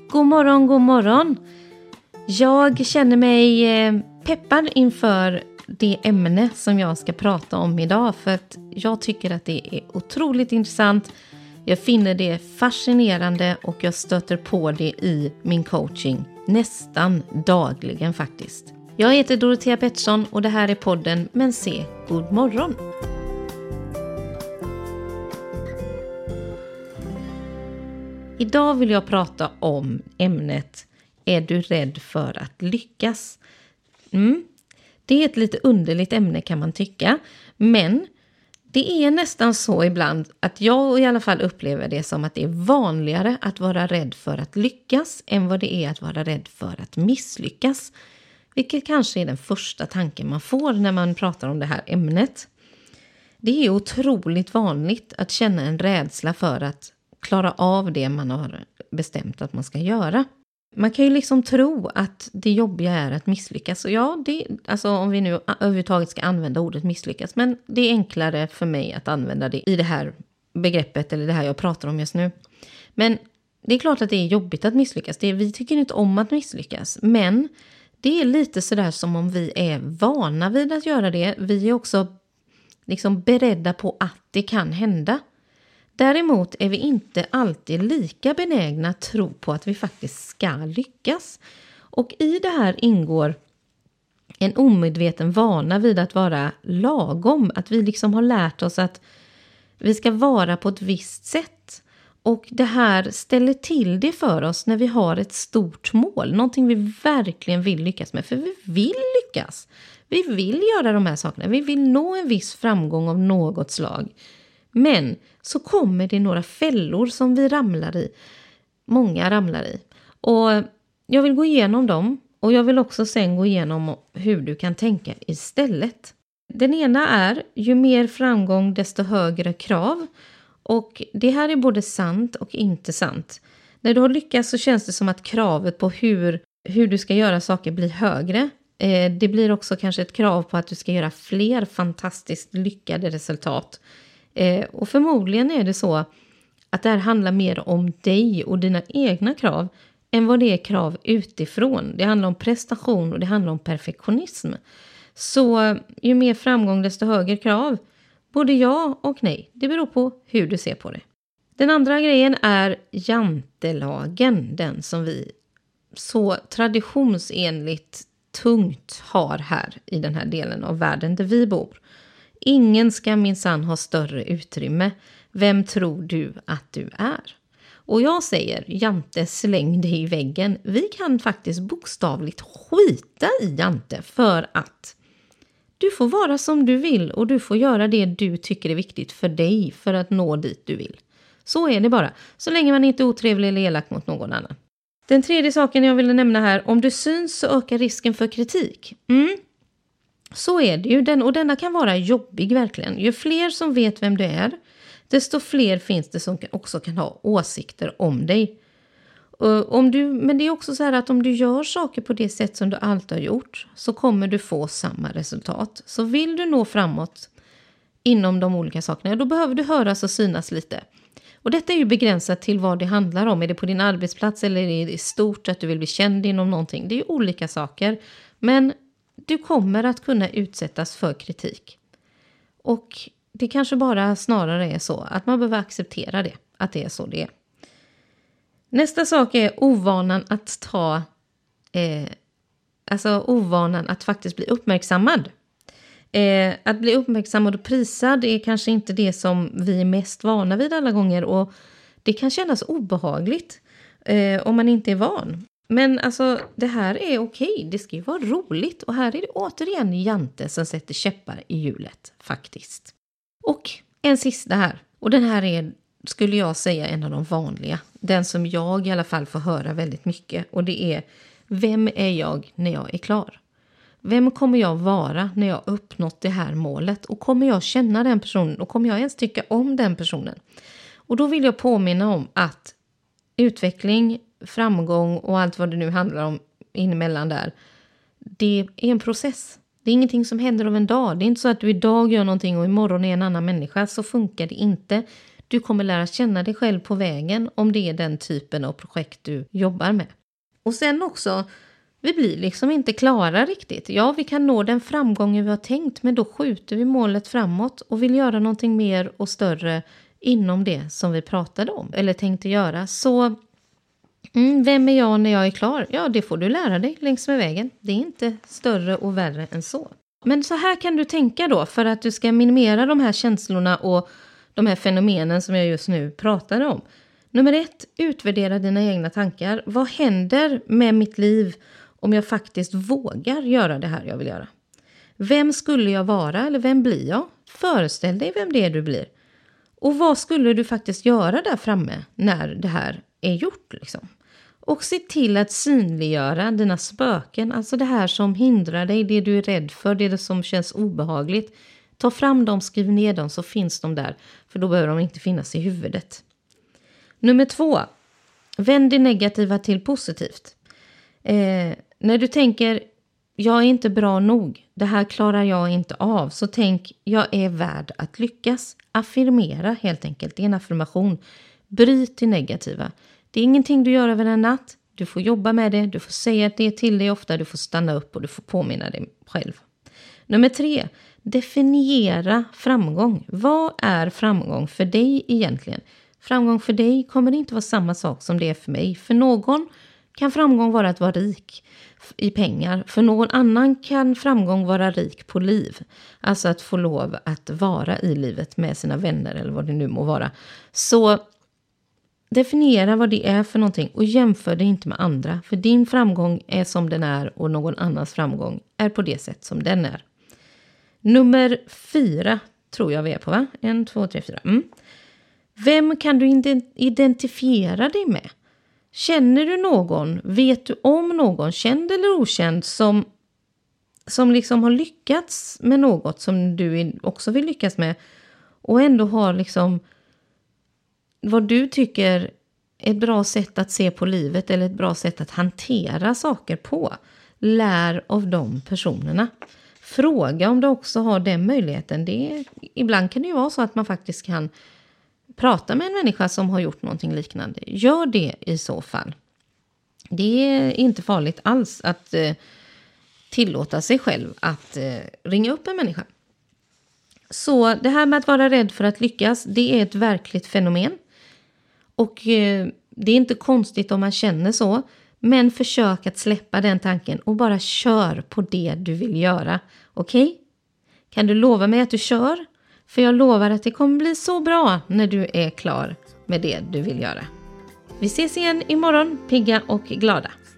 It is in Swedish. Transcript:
God morgon, god morgon. Jag känner mig peppad inför det ämne som jag ska prata om idag. För att jag tycker att det är otroligt intressant. Jag finner det fascinerande och jag stöter på det i min coaching nästan dagligen faktiskt. Jag heter Dorothea Pettersson och det här är podden Men se, god morgon. Idag vill jag prata om ämnet Är du rädd för att lyckas? Det är ett lite underligt ämne kan man tycka. Men det är nästan så ibland att jag i alla fall upplever det som att det är vanligare att vara rädd för att lyckas än vad det är att vara rädd för att misslyckas. Vilket kanske är den första tanken man får när man pratar om det här ämnet. Det är otroligt vanligt att känna en rädsla för att klara av det man har bestämt att man ska göra. Man kan ju liksom tro att det jobbiga är att misslyckas. Och ja, alltså om vi nu överhuvudtaget ska använda ordet misslyckas. Men det är enklare för mig att använda det i det här begreppet eller det här jag pratar om just nu. Men det är klart att det är jobbigt att misslyckas. Vi tycker inte om att misslyckas. Men det är lite sådär som om vi är vana vid att göra det. Vi är också liksom beredda på att det kan hända. Däremot är vi inte alltid lika benägna att tro på att vi faktiskt ska lyckas. Och i det här ingår en omedveten vana vid att vara lagom. Att vi liksom har lärt oss att vi ska vara på ett visst sätt. Och det här ställer till det för oss när vi har ett stort mål. Någonting vi verkligen vill lyckas med. För vi vill lyckas. Vi vill göra de här sakerna. Vi vill nå en viss framgång av något slag. Men så kommer det några fällor som vi ramlar i. Många ramlar i. Och jag vill gå igenom dem. Och jag vill också sen gå igenom hur du kan tänka istället. Den ena är ju mer framgång desto högre krav. Och det här är både sant och inte sant. När du har lyckats så känns det som att kravet på hur du ska göra saker blir högre. Det blir också kanske ett krav på att du ska göra fler fantastiskt lyckade resultat. Och förmodligen är det så att det här handlar mer om dig och dina egna krav än vad det är krav utifrån. Det handlar om prestation och det handlar om perfektionism. Så ju mer framgång desto högre krav. Både ja och nej. Det beror på hur du ser på det. Den andra grejen är jantelagen. Den som vi så traditionsenligt tungt har här i den här delen av världen där vi bor. Ingen ska minsann ha större utrymme. Vem tror du att du är? Och jag säger, Jante, släng dig i väggen. Vi kan faktiskt bokstavligt skita i Jante för att du får vara som du vill och du får göra det du tycker är viktigt för dig för att nå dit du vill. Så är det bara, så länge man inte är otrevlig eller elak mot någon annan. Den tredje saken jag ville nämna här, om du syns så ökar risken för kritik. Så är det ju, och denna kan vara jobbig verkligen. Ju fler som vet vem du är, desto fler finns det som också kan ha åsikter om dig. Men det är också så här att om du gör saker på det sätt som du alltid har gjort så kommer du få samma resultat. Så vill du nå framåt inom de olika sakerna, då behöver du höras och synas lite. Och detta är ju begränsat till vad det handlar om. Är det på din arbetsplats eller är det stort att du vill bli känd inom någonting? Det är ju olika saker. Men du kommer att kunna utsättas för kritik. Och det kanske bara snarare är så att man behöver acceptera det. Att det är så det är. Nästa sak är ovanan att faktiskt bli uppmärksammad. Att bli uppmärksammad och prisad är kanske inte det som vi är mest vana vid alla gånger. Och det kan kännas obehagligt om man inte är van. Men alltså det här är okej. Det ska ju vara roligt. Och här är det återigen Jante som sätter käppar i hjulet faktiskt. Och en sista här. Och den här är, skulle jag säga, en av de vanliga. Den som jag i alla fall får höra väldigt mycket. Och det är, vem är jag när jag är klar? Vem kommer jag vara när jag uppnått det här målet? Och kommer jag känna den personen? Och kommer jag ens tycka om den personen? Och då vill jag påminna om att utveckling, framgång och allt vad det nu handlar om inemellan där. Det är en process. Det är ingenting som händer av en dag. Det är inte så att du idag gör någonting och imorgon är en annan människa. Så funkar det inte. Du kommer lära känna dig själv på vägen om det är den typen av projekt du jobbar med. Och sen också, vi blir liksom inte klara riktigt. Ja, vi kan nå den framgången vi har tänkt, men då skjuter vi målet framåt och vill göra någonting mer och större inom det som vi pratade om eller tänkte göra. Så vem är jag när jag är klar? Ja, det får du lära dig längs med vägen. Det är inte större och värre än så. Men så här kan du tänka då för att du ska minimera de här känslorna och de här fenomenen som jag just nu pratade om. Nummer 1, utvärdera dina egna tankar. Vad händer med mitt liv om jag faktiskt vågar göra det här jag vill göra? Vem skulle jag vara eller vem blir jag? Föreställ dig vem det är du blir. Och vad skulle du faktiskt göra där framme när det här är gjort liksom? Och se till att synliggöra dina spöken, alltså det här som hindrar dig, det du är rädd för, det som känns obehagligt. Ta fram dem, skriv ner dem så finns de där, för då behöver de inte finnas i huvudet. Nummer 2, vänd det negativa till positivt. När du tänker, jag är inte bra nog, det här klarar jag inte av, så tänk, jag är värd att lyckas. Affirmera helt enkelt, det är en affirmation. Bryt det negativa. Det är ingenting du gör över en natt. Du får jobba med det, du får säga det till dig ofta, du får stanna upp och du får påminna dig själv. Nummer 3, definiera framgång. Vad är framgång för dig egentligen? Framgång för dig kommer inte vara samma sak som det är för mig. För någon kan framgång vara att vara rik i pengar. För någon annan kan framgång vara rik på liv. Alltså att få lov att vara i livet med sina vänner eller vad det nu må vara. Så definiera vad det är för någonting och jämför det inte med andra. För din framgång är som den är och någon annans framgång är på det sätt som den är. Nummer 4 tror jag vi är på, va? 1, 2, 3, 4. Vem kan du identifiera dig med? Känner du någon? Vet du om någon, känd eller okänd, som liksom har lyckats med något som du också vill lyckas med och ändå har liksom vad du tycker är ett bra sätt att se på livet eller ett bra sätt att hantera saker på? Lär av de personerna. Fråga om du också har den möjligheten. Ibland kan det ju vara så att man faktiskt kan prata med en människa som har gjort någonting liknande. Gör det i så fall. Det är inte farligt alls att tillåta sig själv att ringa upp en människa. Så det här med att vara rädd för att lyckas, det är ett verkligt fenomen. Och det är inte konstigt om man känner så. Men försök att släppa den tanken och bara kör på det du vill göra. Okej? Kan du lova mig att du kör? För jag lovar att det kommer bli så bra när du är klar med det du vill göra. Vi ses igen imorgon, pigga och glada.